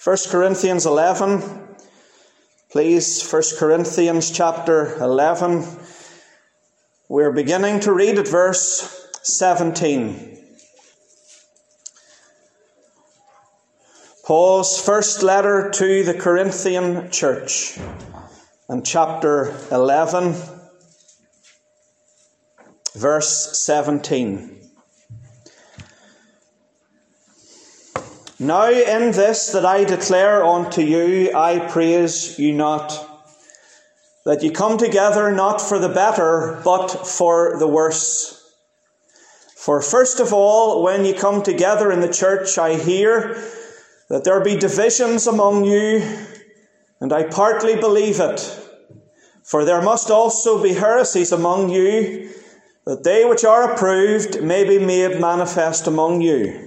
1 Corinthians 11. Please, 1 Corinthians chapter 11. We're beginning to read at verse 17. Paul's first letter to the Corinthian church, and chapter 11, verse 17. Now in this that I declare unto you, I praise you not, that ye come together not for the better, but for the worse. For first of all, when ye come together in the church, I hear that there be divisions among you, and I partly believe it. For there must also be heresies among you, that they which are approved may be made manifest among you.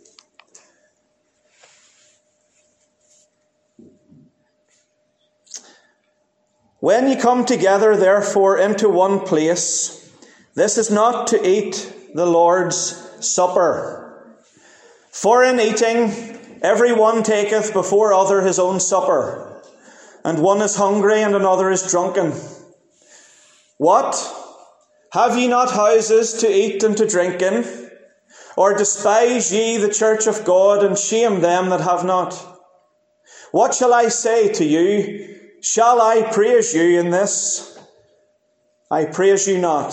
When ye come together, therefore, into one place, this is not to eat the Lord's Supper. For in eating, every one taketh before other his own supper, and one is hungry and another is drunken. What? Have ye not houses to eat and to drink in? Or despise ye the church of God, and shame them that have not? What shall I say to you? Shall I praise you in this? I praise you not.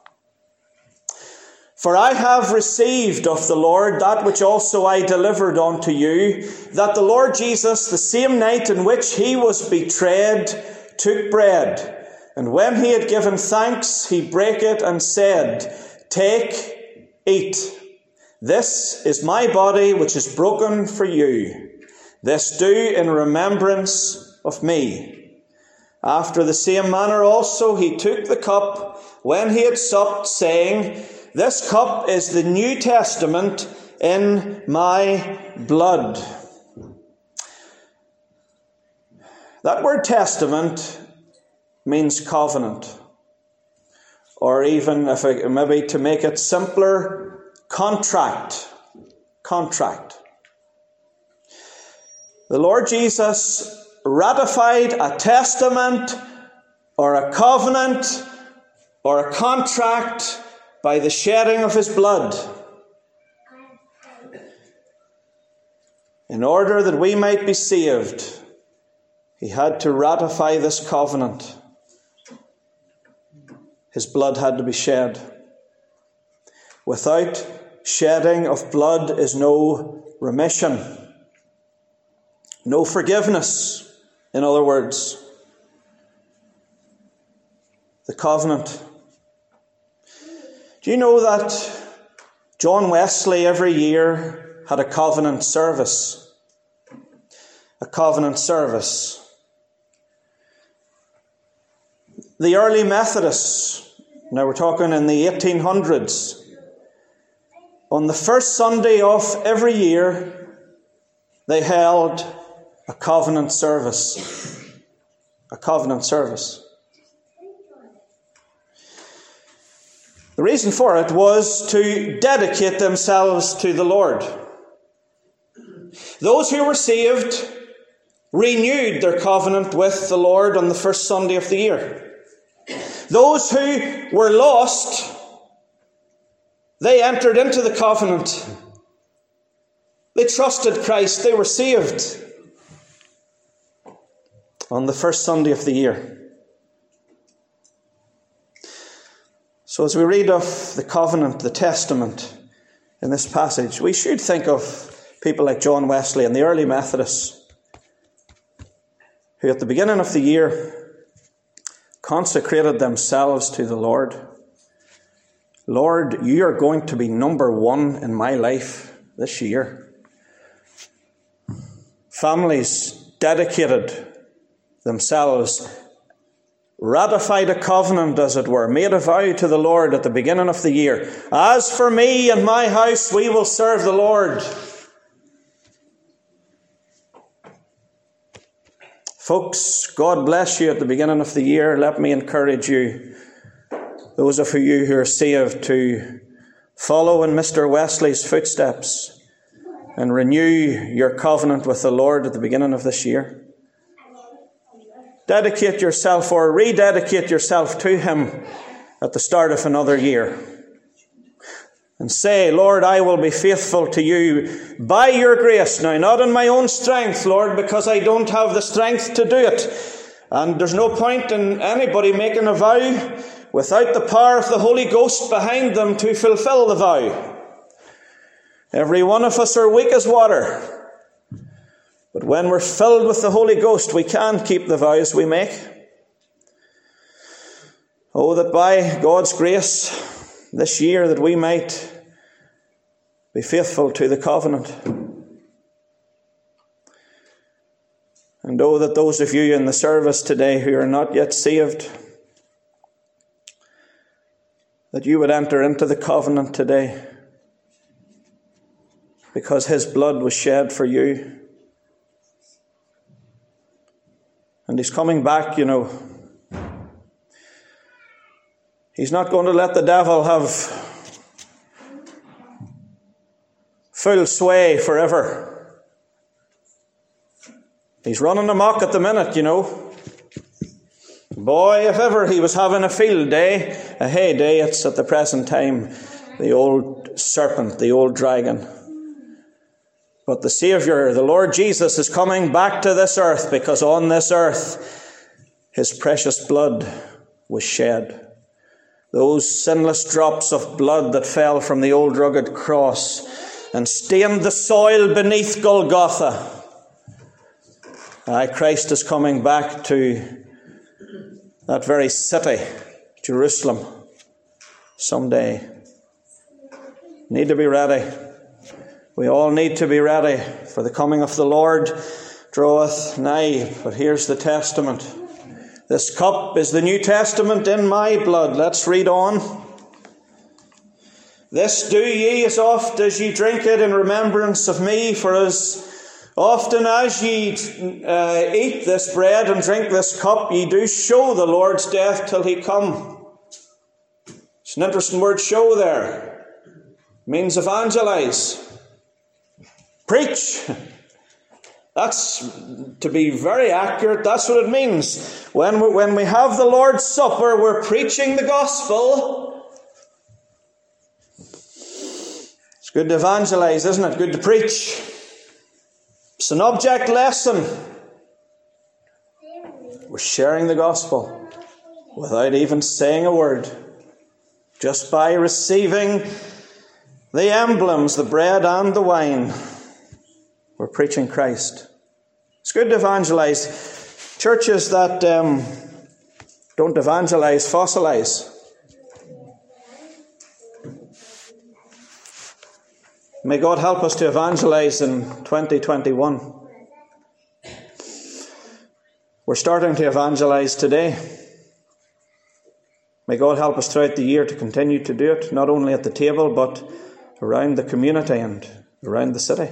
For I have received of the Lord that which also I delivered unto you, that the Lord Jesus, the same night in which he was betrayed, took bread. And when he had given thanks, he brake it and said, Take, eat. This is my body which is broken for you. This do in remembrance of me. After the same manner also he took the cup when he had supped, saying, This cup is the New Testament in my blood. That word testament means covenant. Or even, maybe to make it simpler, contract. Contract. The Lord Jesus ratified a testament or a covenant or a contract by the shedding of his blood, in order that we might be saved. He had to ratify this covenant. His blood had to be shed. Without shedding of blood is no remission, no forgiveness. In other words, the covenant. Do you know that John Wesley every year had a covenant service? A covenant service. The early Methodists, now we're talking in the 1800s, on the first Sunday of every year, they held a covenant service. A covenant service. The reason for it was to dedicate themselves to the Lord. Those who were saved renewed their covenant with the Lord on the first Sunday of the year. Those who were lost, they entered into the covenant. They trusted Christ. They were saved on the first Sunday of the year. So as we read of the covenant, the testament in this passage, we should think of people like John Wesley and the early Methodists, who at the beginning of the year consecrated themselves to the Lord. Lord, you are going to be number one in my life this year. Families dedicated themselves, ratified a covenant, as it were, made a vow to the Lord at the beginning of the year. As for me and my house, we will serve the Lord. Folks, God bless you at the beginning of the year. Let me encourage you, those of you who are saved, to follow in Mr. Wesley's footsteps and renew your covenant with the Lord at the beginning of this year. Dedicate yourself or rededicate yourself to Him at the start of another year. And say, Lord, I will be faithful to you by your grace. Now, not in my own strength, Lord, because I don't have the strength to do it. And there's no point in anybody making a vow without the power of the Holy Ghost behind them to fulfill the vow. Every one of us are weak as water. But when we're filled with the Holy Ghost, we can keep the vows we make. Oh, that by God's grace this year that we might be faithful to the covenant. And oh, that those of you in the service today who are not yet saved, that you would enter into the covenant today, because His blood was shed for you. And He's coming back, you know. He's not going to let the devil have full sway forever. He's running amok at the minute, you know. Boy, if ever he was having a field day, a heyday, it's at the present time the old serpent, the old dragon. But the Saviour, the Lord Jesus, is coming back to this earth, because on this earth His precious blood was shed. Those sinless drops of blood that fell from the old rugged cross and stained the soil beneath Golgotha. Christ is coming back to that very city, Jerusalem, someday. Need to be ready. We all need to be ready, for the coming of the Lord draweth nigh. But here's the testament. This cup is the New Testament in my blood. Let's read on. This do ye as oft as ye drink it in remembrance of me. For as often as ye eat this bread and drink this cup, ye do show the Lord's death till He come. It's an interesting word, show there. It means evangelize. Preach. That's, to be very accurate, that's what it means. When we have the Lord's Supper, we're preaching the gospel. It's good to evangelize, isn't it? Good to preach. It's an object lesson. We're sharing the gospel without even saying a word. Just by receiving the emblems, the bread and the wine, we're preaching Christ. It's good to evangelize. Churches that don't evangelize, fossilize. May God help us to evangelize in 2021. We're starting to evangelize today. May God help us throughout the year to continue to do it, not only at the table, but around the community and around the city.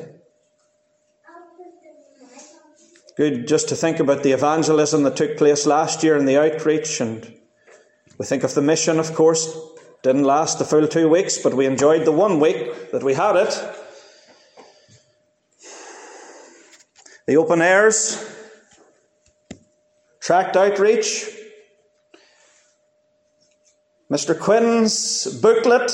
Good just to think about the evangelism that took place last year and the outreach. And we think of the mission, of course. Didn't last the full 2 weeks, but we enjoyed the 1 week that we had it. The open airs, tract outreach, Mr. Quinn's booklet,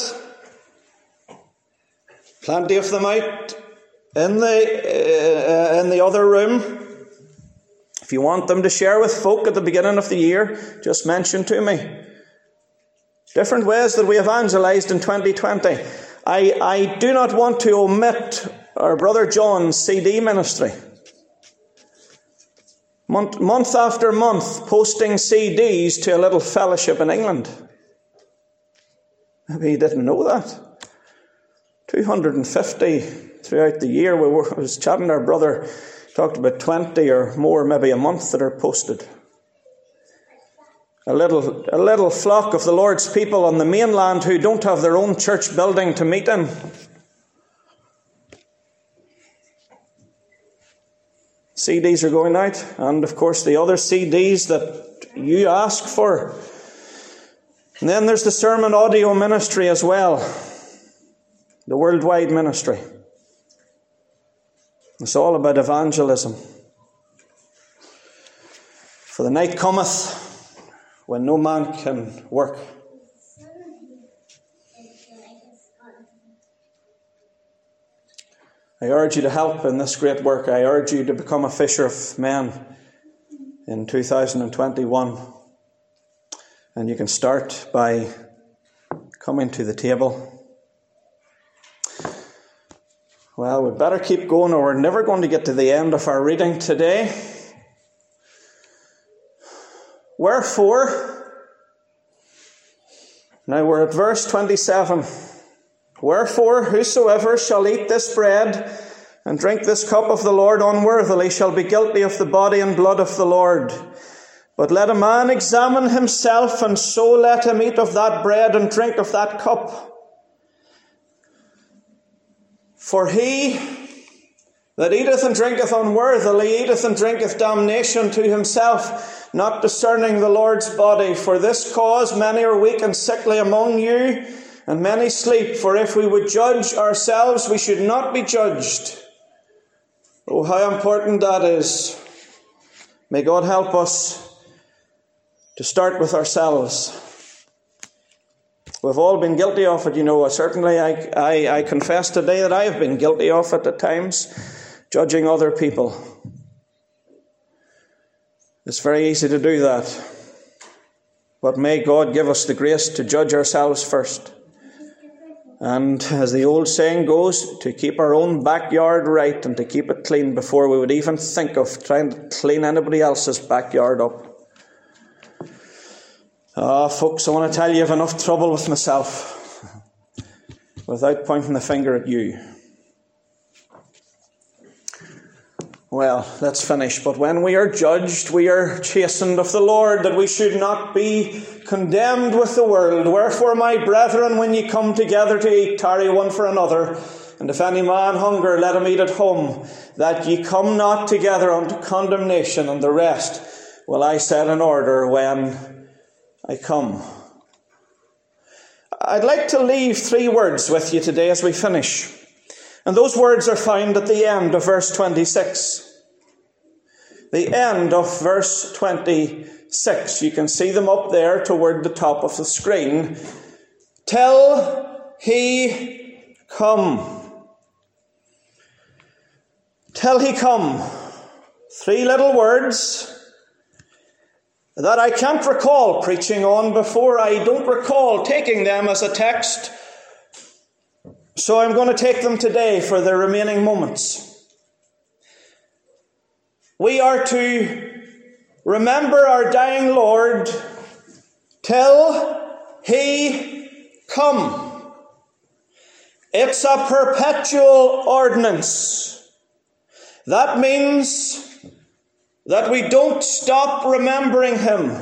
plenty of them out in the other room. If you want them to share with folk at the beginning of the year, just mention to me. Different ways that we evangelized in 2020. I do not want to omit our brother John's CD ministry. Month after month, posting CDs to a little fellowship in England. Maybe you didn't know that. 250 throughout the year. I was chatting to our brother, talked about 20 or more maybe a month that are posted. A little flock of the Lord's people on the mainland who don't have their own church building to meet in. CDs are going out, and of course the other CDs that you ask for. And then there's the sermon audio ministry as well, the worldwide ministry. It's all about evangelism. For the night cometh when no man can work. I urge you to help in this great work. I urge you to become a fisher of men in 2021. And you can start by coming to the table. Well, we'd better keep going, or we're never going to get to the end of our reading today. Wherefore, now we're at verse 27. Wherefore, whosoever shall eat this bread and drink this cup of the Lord unworthily shall be guilty of the body and blood of the Lord. But let a man examine himself, and so let him eat of that bread and drink of that cup. For he that eateth and drinketh unworthily eateth and drinketh damnation to himself, not discerning the Lord's body. For this cause many are weak and sickly among you, and many sleep. For if we would judge ourselves, we should not be judged. Oh, how important that is. May God help us to start with ourselves. We've all been guilty of it, you know. Certainly I confess today that I have been guilty of it at times, judging other people. It's very easy to do that. But may God give us the grace to judge ourselves first. And as the old saying goes, to keep our own backyard right and to keep it clean before we would even think of trying to clean anybody else's backyard up. Folks, I want to tell you I have enough trouble with myself without pointing the finger at you. Well, let's finish. But when we are judged, we are chastened of the Lord, that we should not be condemned with the world. Wherefore, my brethren, when ye come together to eat, tarry one for another. And if any man hunger, let him eat at home, that ye come not together unto condemnation. And the rest will I set in order when I come. I'd like to leave 3 words with you today as we finish. And those words are found at the end of verse 26. The end of verse 26. You can see them up there toward the top of the screen. Till he come. Till he come. 3 little words that I can't recall preaching on before. I don't recall taking them as a text. So I'm going to take them today for the remaining moments. We are to remember our dying Lord till he come. It's a perpetual ordinance. That means that we don't stop remembering him.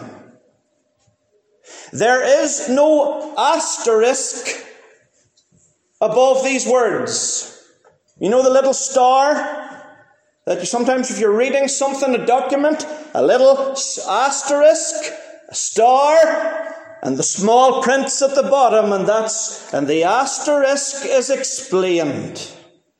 There is no asterisk above these words. You know the little star that you sometimes, if you're reading something, a document, a little asterisk, a star, and the small prints at the bottom, and the asterisk is explained.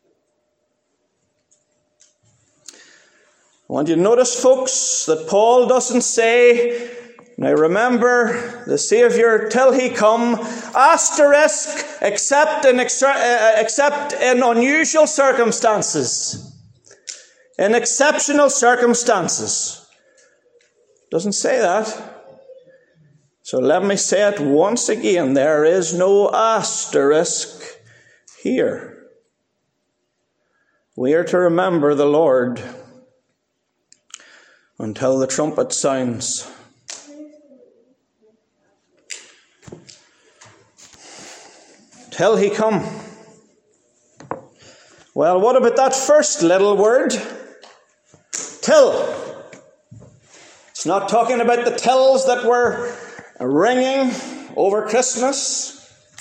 I want you to notice, folks, that Paul doesn't say, now remember the Saviour till he come, asterisk, except in unusual circumstances. In exceptional circumstances. Doesn't say that. So let me say it once again. There is no asterisk here. We are to remember the Lord until the trumpet sounds. Till he come. Well, what about that first little word? Till. It's not talking about the tills that were ringing over Christmas.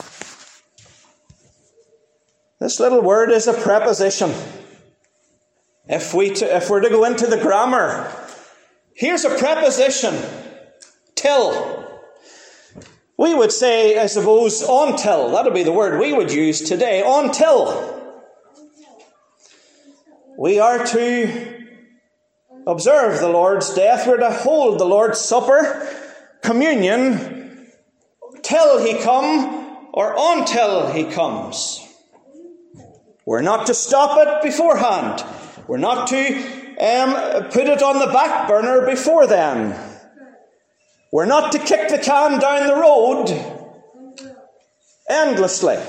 This little word is a preposition. If we're to go into the grammar, here's a preposition. Till. We would say, I suppose, until. That would be the word we would use today. Until. We are to observe the Lord's death. We're to hold the Lord's Supper, communion, till He come or until He comes. We're not to stop it beforehand. We're not to put it on the back burner before then. We're not to kick the can down the road endlessly.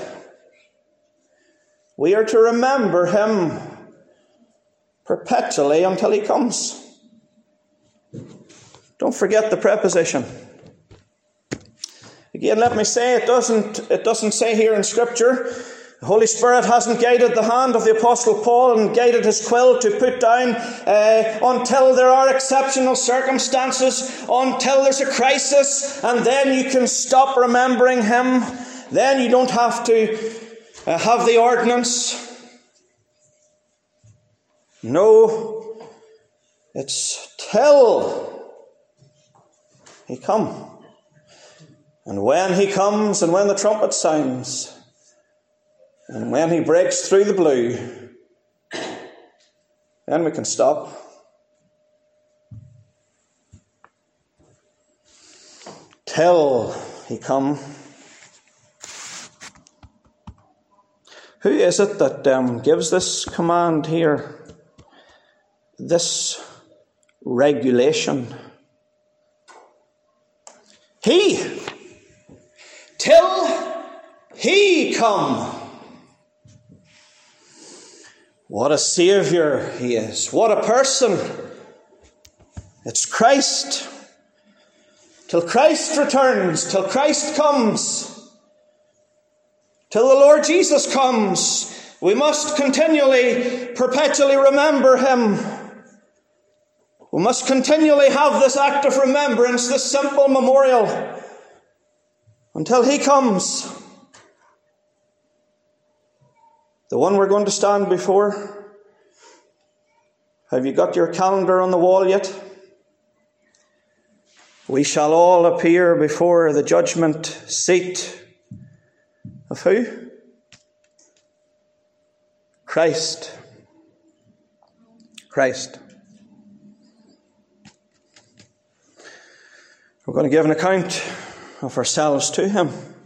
We are to remember Him perpetually until He comes. Don't forget the preposition. Again, let me say, it doesn't say here in Scripture, the Holy Spirit hasn't guided the hand of the Apostle Paul and guided his quill to put down until there are exceptional circumstances, until there's a crisis, and then you can stop remembering Him. Then you don't have to have the ordinance. No, it's till He come. And when He comes, and when the trumpet sounds, and when He breaks through the blue, then we can stop. Till He come. Who is it that gives this command here? This regulation? He. Till He come. What a Saviour He is. What a person. It's Christ. Till Christ returns, till Christ comes, till the Lord Jesus comes, we must continually, perpetually remember Him. We must continually have this act of remembrance, this simple memorial, until He comes. The one we're going to stand before. Have you got your calendar on the wall yet? We shall all appear before the judgment seat of who? Christ. Christ. We're going to give an account of ourselves to Him.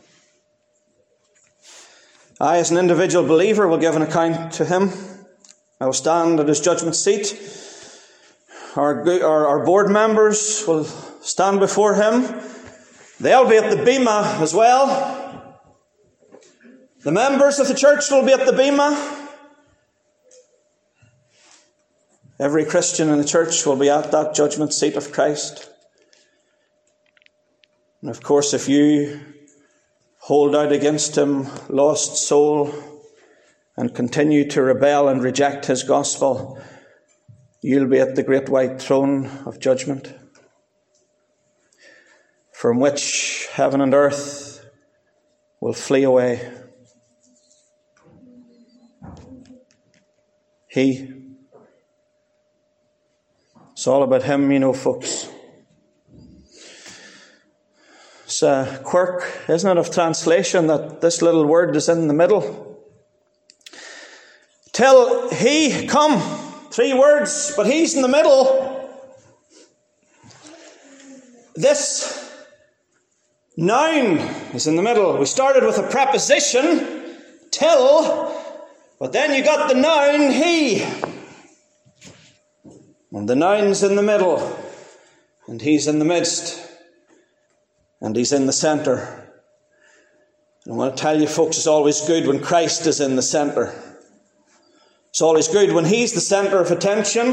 I, as an individual believer, will give an account to Him. I will stand at His judgment seat. Our board members will stand before Him. They'll be at the bema as well. The members of the church will be at the bema. Every Christian in the church will be at that judgment seat of Christ. And of course, if you hold out against Him, lost soul, and continue to rebel and reject His gospel, you'll be at the great white throne of judgment, from which heaven and earth will flee away. He. It's all about Him, you know, folks. It's a quirk, isn't it, of translation that this little word is in the middle. Till He come. 3 words, but He's in the middle. This noun is in the middle. We started with a preposition, till, but then you got the noun, He. And the noun's in the middle, and He's in the midst, and He's in the centre. And I want to tell you, folks, it's always good when Christ is in the centre. It's always good when He's the centre of attention.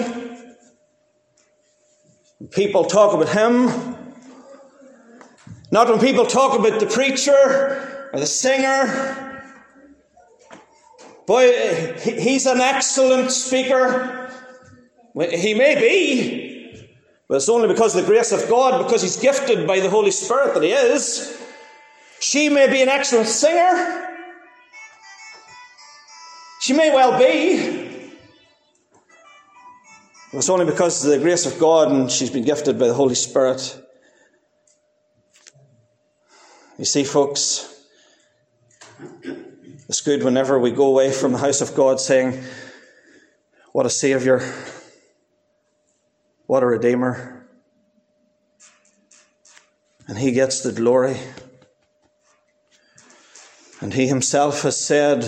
When people talk about Him. Not when people talk about the preacher or the singer. Boy, he's an excellent speaker. He may be, but it's only because of the grace of God, because he's gifted by the Holy Spirit that he is. She may be an excellent singer. She may well be. But it's only because of the grace of God and she's been gifted by the Holy Spirit. You see, folks, it's good whenever we go away from the house of God saying, What a Saviour. What a Redeemer. And he gets the glory. And he himself has said,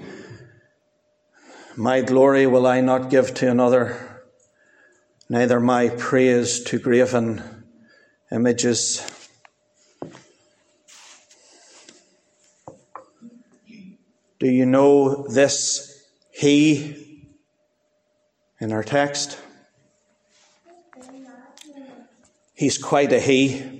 my glory will I not give to another, neither my praise to graven images. Do you know this he in our text? He's quite a he.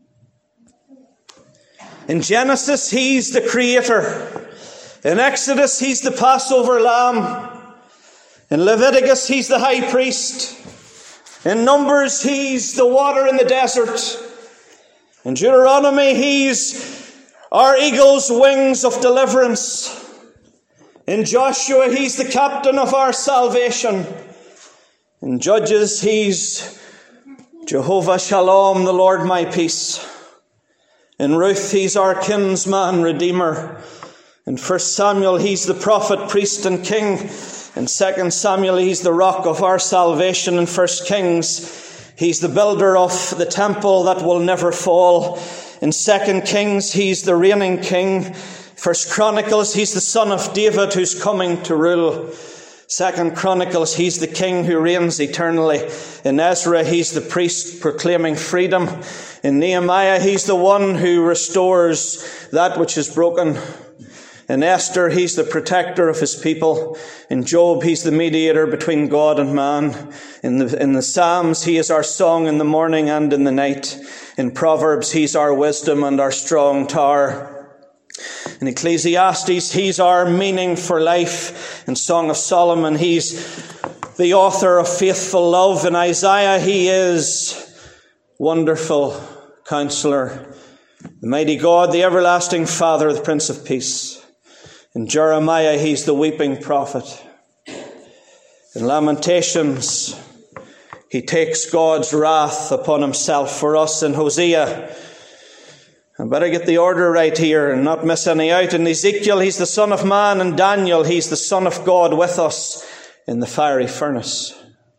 In Genesis, he's the creator. In Exodus, he's the Passover lamb. In Leviticus, he's the high priest. In Numbers, he's the water in the desert. In Deuteronomy, he's our eagle's wings of deliverance. In Joshua, he's the captain of our salvation. In Judges, he's Jehovah Shalom, the Lord my peace. In Ruth, he's our kinsman, redeemer. In 1 Samuel, he's the prophet, priest and king. In 2 Samuel, he's the rock of our salvation. In 1 Kings, he's the builder of the temple that will never fall. In 2 Kings, he's the reigning king. 1 Chronicles, he's the son of David who's coming to rule. 2 Chronicles, he's the king who reigns eternally. In Ezra, he's the priest proclaiming freedom. In Nehemiah, he's the one who restores that which is broken. In Esther, he's the protector of his people. In Job, he's the mediator between God and man. In the Psalms, he is our song in the morning and in the night. In Proverbs, he's our wisdom and our strong tower. In Ecclesiastes, he's our meaning for life. In Song of Solomon, he's the author of faithful love. In Isaiah, he is Wonderful Counselor, the mighty God, the everlasting Father, the Prince of Peace. In Jeremiah, he's the weeping prophet. In Lamentations, he takes God's wrath upon himself for us. In Hosea, I better get the order right here and not miss any out. In Ezekiel, he's the Son of Man. In Daniel, he's the Son of God with us in the fiery furnace.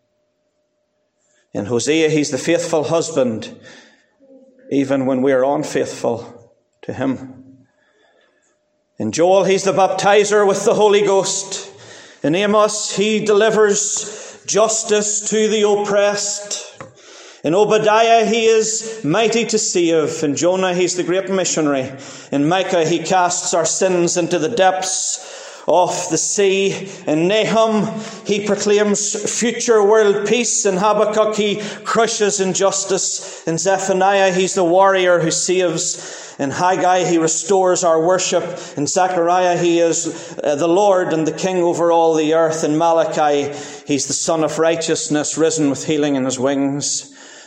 In Hosea, he's the faithful husband, even when we are unfaithful to him. In Joel, he's the baptizer with the Holy Ghost. In Amos, he delivers justice to the oppressed. In Obadiah, he is mighty to save. In Jonah, he's the great missionary. In Micah, he casts our sins into the depths of the sea. In Nahum, he proclaims future world peace. In Habakkuk, he crushes injustice. In Zephaniah, he's the warrior who saves. In Haggai, he restores our worship. In Zechariah, he is the Lord and the King over all the earth. In Malachi, he's the Son of righteousness, risen with healing in his wings.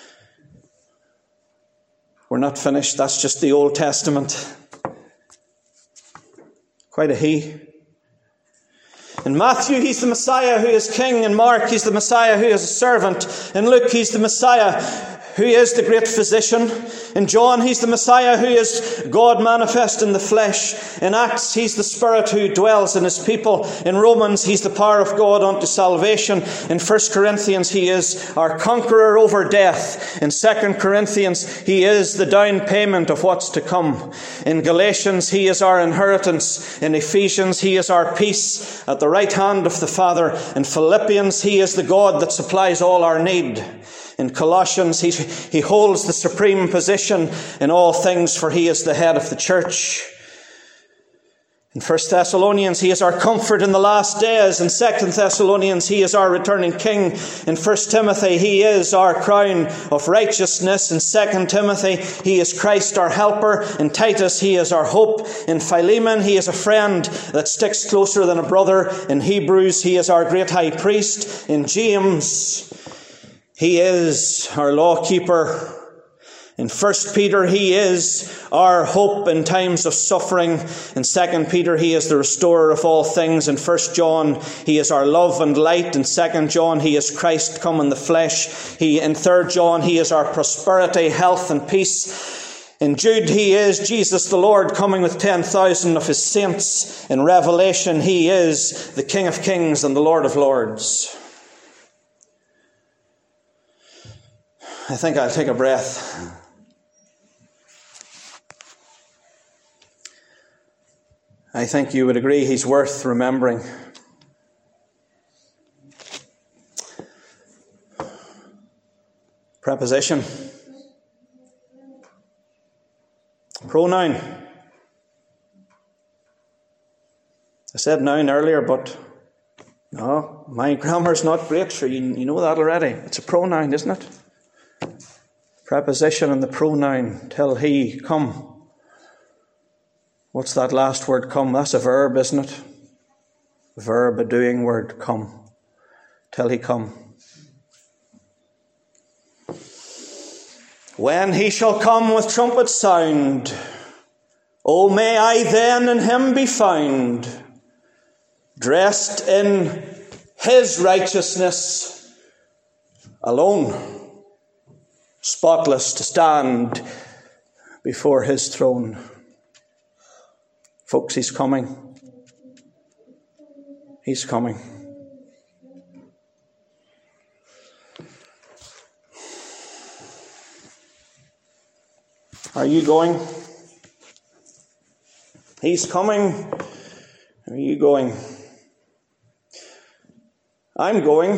We're not finished. That's just the Old Testament. Quite a he. In Matthew, he's the Messiah who is king. In Mark, he's the Messiah who is a servant. In Luke, he's the Messiah who is the great physician. In John, he's the Messiah who is God manifest in the flesh. In Acts, he's the Spirit who dwells in his people. In Romans, he's the power of God unto salvation. In 1 Corinthians, he is our conqueror over death. In 2 Corinthians, he is the down payment of what's to come. In Galatians, he is our inheritance. In Ephesians, he is our peace at the right hand of the Father. In Philippians, he is the God that supplies all our need. In Colossians, he holds the supreme position in all things, for he is the head of the church. In 1 Thessalonians, he is our comfort in the last days. In 2 Thessalonians, he is our returning king. In 1 Timothy, he is our crown of righteousness. In 2 Timothy, he is Christ our helper. In Titus, he is our hope. In Philemon, he is a friend that sticks closer than a brother. In Hebrews, he is our great high priest. In James, he is our lawkeeper. In 1 Peter, he is our hope in times of suffering. In 2 Peter, he is the restorer of all things. In 1 John, he is our love and light. In 2 John, he is Christ come in the flesh. In 3 John, he is our prosperity, health and peace. In Jude, he is Jesus the Lord coming with 10,000 of his saints. In Revelation, he is the King of Kings and the Lord of Lords. I think I'll take a breath. I think you would agree he's worth remembering. Preposition. Pronoun. I said noun earlier, but no, my grammar's not great. Sure, you know that already. It's a pronoun, isn't it? Preposition and the pronoun. Till he come. What's that last word, come? That's a verb, isn't it? A verb, a doing word, come. Till he come. When he shall come with trumpet sound, O may I then in him be found, dressed in his righteousness alone, spotless to stand before his throne. Folks, he's coming. He's coming. Are you going? He's coming. Are you going? I'm going.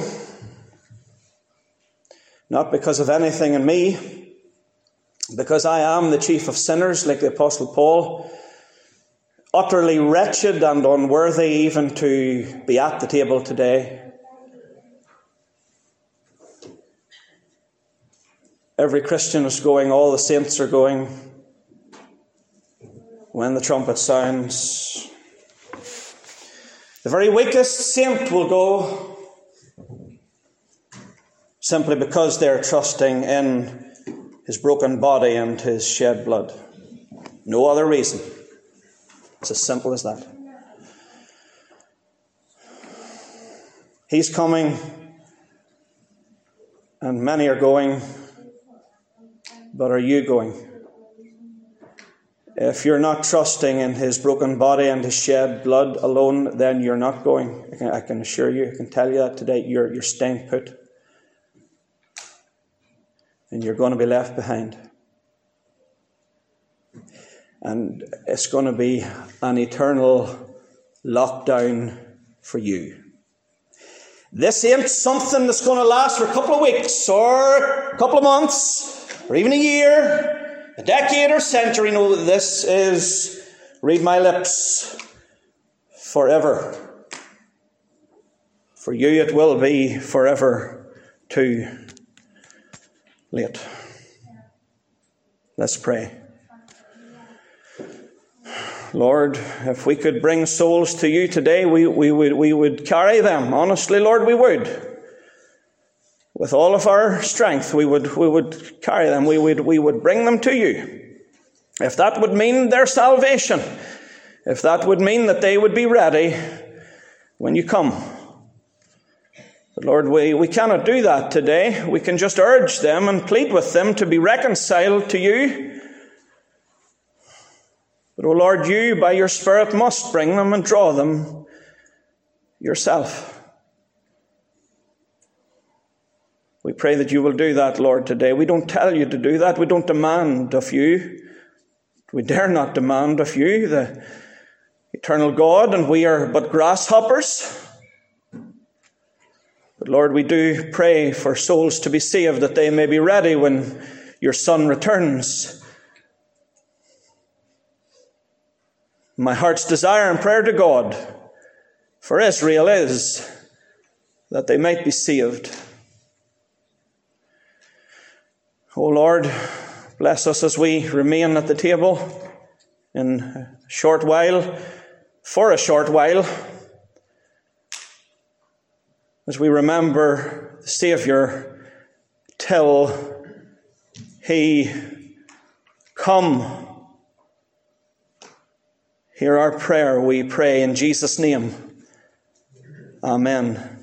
Not because of anything in me, because I am the chief of sinners, like the Apostle Paul, utterly wretched and unworthy even to be at the table today. Every Christian is going, all the saints are going. When the trumpet sounds, the very weakest saint will go, simply because they're trusting in his broken body and his shed blood. No other reason. It's as simple as that. He's coming, and many are going. But are you going? If you're not trusting in his broken body and his shed blood alone, then you're not going. I can assure you, I can tell you that today, you're staying put. And you're going to be left behind. And it's going to be an eternal lockdown for you. This ain't something that's going to last for a couple of weeks or a couple of months or even a year, a decade or century. No, this is, read my lips, forever. For you it will be forever too late. Let's pray. Lord, if we could bring souls to you today, we would carry them. Honestly, Lord, we would. With all of our strength, we would carry them. We would bring them to you. If that would mean their salvation, if that would mean that they would be ready when you come. But Lord, we cannot do that today. We can just urge them and plead with them to be reconciled to you. But, O Lord, you, by your Spirit, must bring them and draw them yourself. We pray that you will do that, Lord, today. We don't tell you to do that. We don't demand of you. We dare not demand of you, the eternal God, and we are but grasshoppers. But, Lord, we do pray for souls to be saved, that they may be ready when your Son returns. My heart's desire and prayer to God for Israel is that they might be saved. O Lord, bless us as we remain at the table in a short while, for a short while, as we remember the Saviour till he come. Hear our prayer, we pray in Jesus' name. Amen.